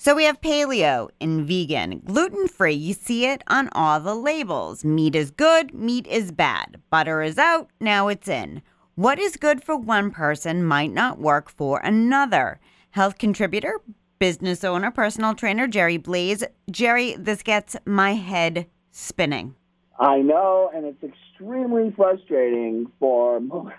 So we have paleo and vegan, gluten-free. You see it on all the labels. Meat is good, meat is bad. Butter is out, now it's in. What is good for one person might not work for another. Health contributor, business owner, personal trainer, Jerry Blaze. Jerry, this gets my head spinning. I know, and it's extremely frustrating for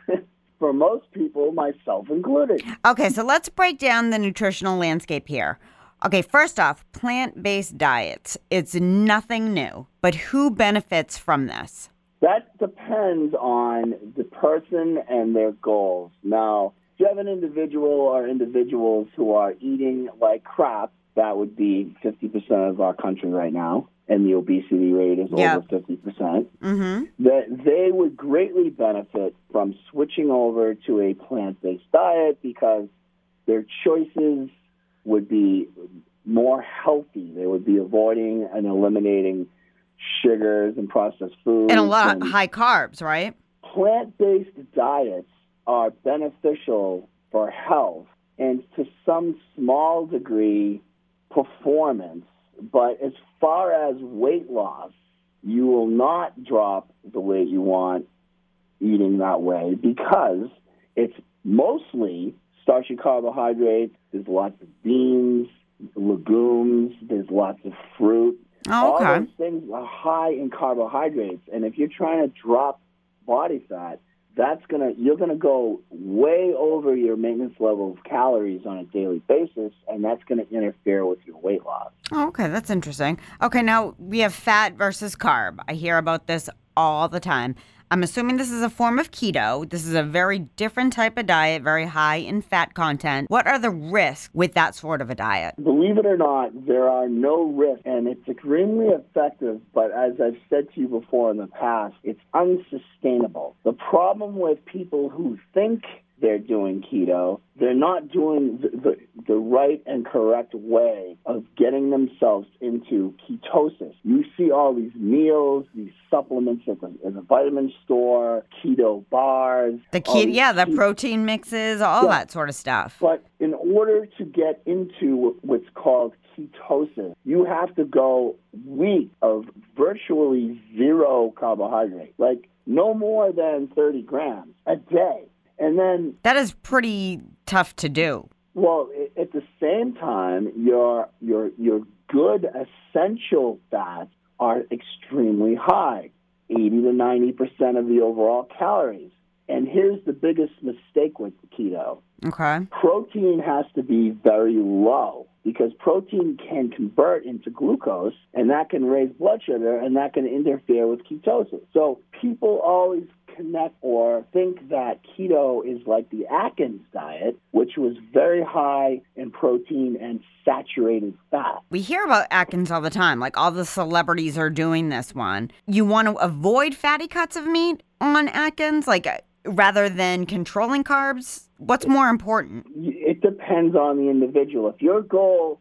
for most people, myself included. Okay, so let's break down the nutritional landscape here. Okay, first off, plant-based diets. It's nothing new, but who benefits from this? That depends on the person and their goals. Now, if you have an individual or individuals who are eating like crap, that would be 50% of our country right now, and the obesity rate is over 50%, that they would greatly benefit from switching over to a plant-based diet because their choices would be more healthy. They would be avoiding and eliminating sugars and processed foods. And a lot of high carbs, right? Plant-based diets are beneficial for health and to some small degree performance. But as far as weight loss, you will not drop the weight you want eating that way because it's mostly starchy carbohydrates. There's lots of beans, legumes. There's lots of fruit. Oh, okay. All those things are high in carbohydrates. And if you're trying to drop body fat, you're gonna go way over your maintenance level of calories on a daily basis, and that's gonna interfere with your weight loss. Oh, okay, that's interesting. Okay, now we have fat versus carb. I hear about this all the time. I'm assuming this is a form of keto. This is a very different type of diet, very high in fat content. What are the risks with that sort of a diet? Believe it or not, there are no risks, and it's extremely effective, but as I've said to you before in the past, it's unsustainable. The problem with people who think they're doing keto, they're not doing the right and correct way of getting themselves into ketosis. You see all these meals, these supplements at the vitamin store, keto bars. The protein mixes, all that sort of stuff. But in order to get into what's called ketosis, you have to go weeks of virtually zero carbohydrate, like no more than 30 grams a day. And then that is pretty tough to do. Well, at the same time, your good essential fats are extremely high, 80 to 90% of the overall calories. And here's the biggest mistake with keto. Okay. Protein has to be very low because protein can convert into glucose, and that can raise blood sugar, and that can interfere with ketosis. So people always connect or think that keto is like the Atkins diet, which was very high in protein and saturated fat. We hear about Atkins all the time. Like all the celebrities are doing this one. You want to avoid fatty cuts of meat on Atkins, rather than controlling carbs? What's more important? It depends on the individual. If your goal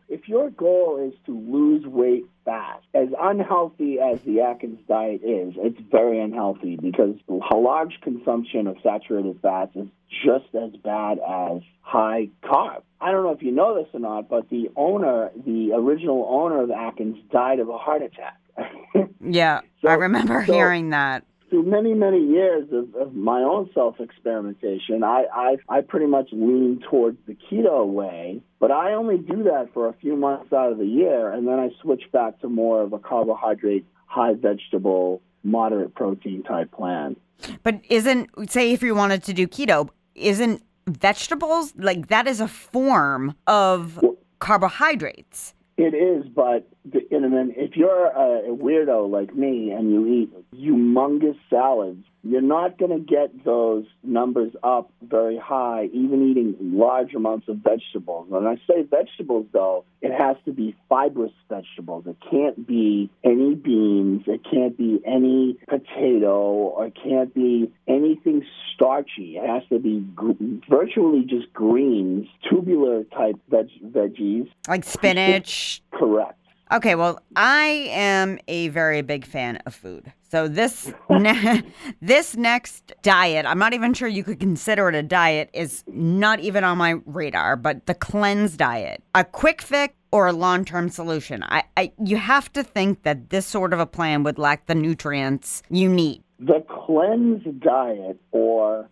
is to lose weight fast, as unhealthy as the Atkins diet is, it's very unhealthy because a large consumption of saturated fats is just as bad as high carb. I don't know if you know this or not, but the original owner of Atkins died of a heart attack. Yeah, I remember hearing that. Through many, many years of my own self-experimentation, I pretty much lean towards the keto way, but I only do that for a few months out of the year, and then I switch back to more of a carbohydrate, high vegetable, moderate protein type plan. But say if you wanted to do keto, isn't vegetables, that is a form of carbohydrates? It is, but if you're a weirdo like me and you eat humongous salads, you're not going to get those numbers up very high, even eating large amounts of vegetables. When I say vegetables, though, it has to be fibrous vegetables. It can't be any beans. It can't be any potato, or it can't be anything starchy. It has to be virtually just greens, tubular type veggies. Like spinach? Correct. Okay, well, I am a very big fan of food. So this this next diet, I'm not even sure you could consider it a diet, is not even on my radar, but the cleanse diet. A quick fix or a long-term solution? You have to think that this sort of a plan would lack the nutrients you need. The cleanse diet, or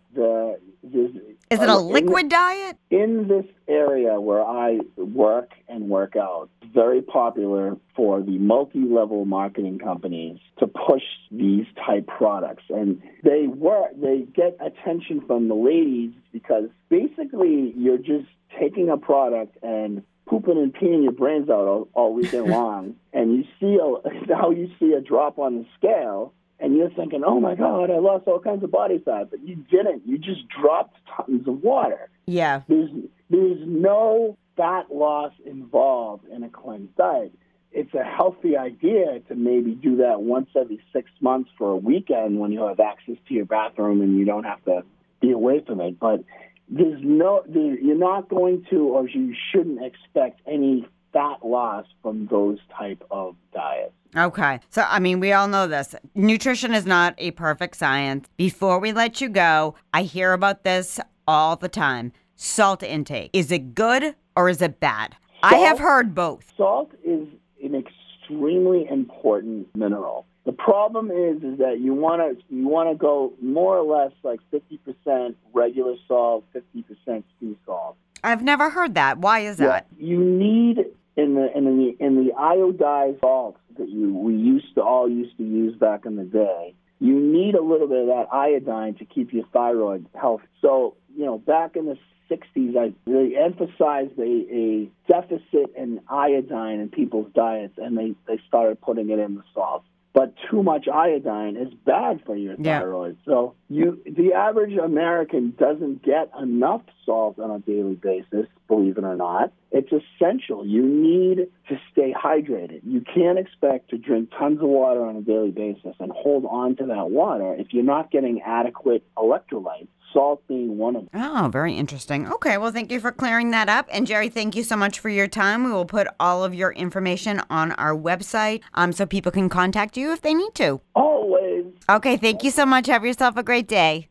is it a liquid diet? In this area where I work and work out, it's very popular for the multi-level marketing companies to push these type products. And they get attention from the ladies because basically you're just taking a product and pooping and peeing your brains out all weekend long, and you see a drop on the scale, and you're thinking, oh, my God, I lost all kinds of body fat. But you didn't. You just dropped tons of water. Yeah. There's no fat loss involved in a cleanse diet. It's a healthy idea to maybe do that once every 6 months for a weekend when you have access to your bathroom and you don't have to be away from it. But you're not going to, or you shouldn't expect any fat loss from those type of diets. Okay. So, I mean, we all know this. Nutrition is not a perfect science. Before we let you go, I hear about this all the time. Salt intake. Is it good or is it bad? I have heard both. Salt is an extremely important mineral. The problem is that you want to go more or less like 50% regular salt, 50% sea salt. I've never heard that. Why is that? You need in the iodized salts that we used to use back in the day. You need a little bit of that iodine to keep your thyroid healthy. So, back in the 60s, I really emphasized a deficit in iodine in people's diets, and they started putting it in the salt. But too much iodine is bad for your thyroid. Yeah. So the average American doesn't get enough salt on a daily basis, believe it or not. It's essential. You need to stay hydrated. You can't expect to drink tons of water on a daily basis and hold on to that water if you're not getting adequate electrolytes. Salt being one of them. Oh, very interesting. Okay, well, thank you for clearing that up. And Jerry, thank you so much for your time. We will put all of your information on our website so people can contact you if they need to. Always. Okay, thank you so much. Have yourself a great day.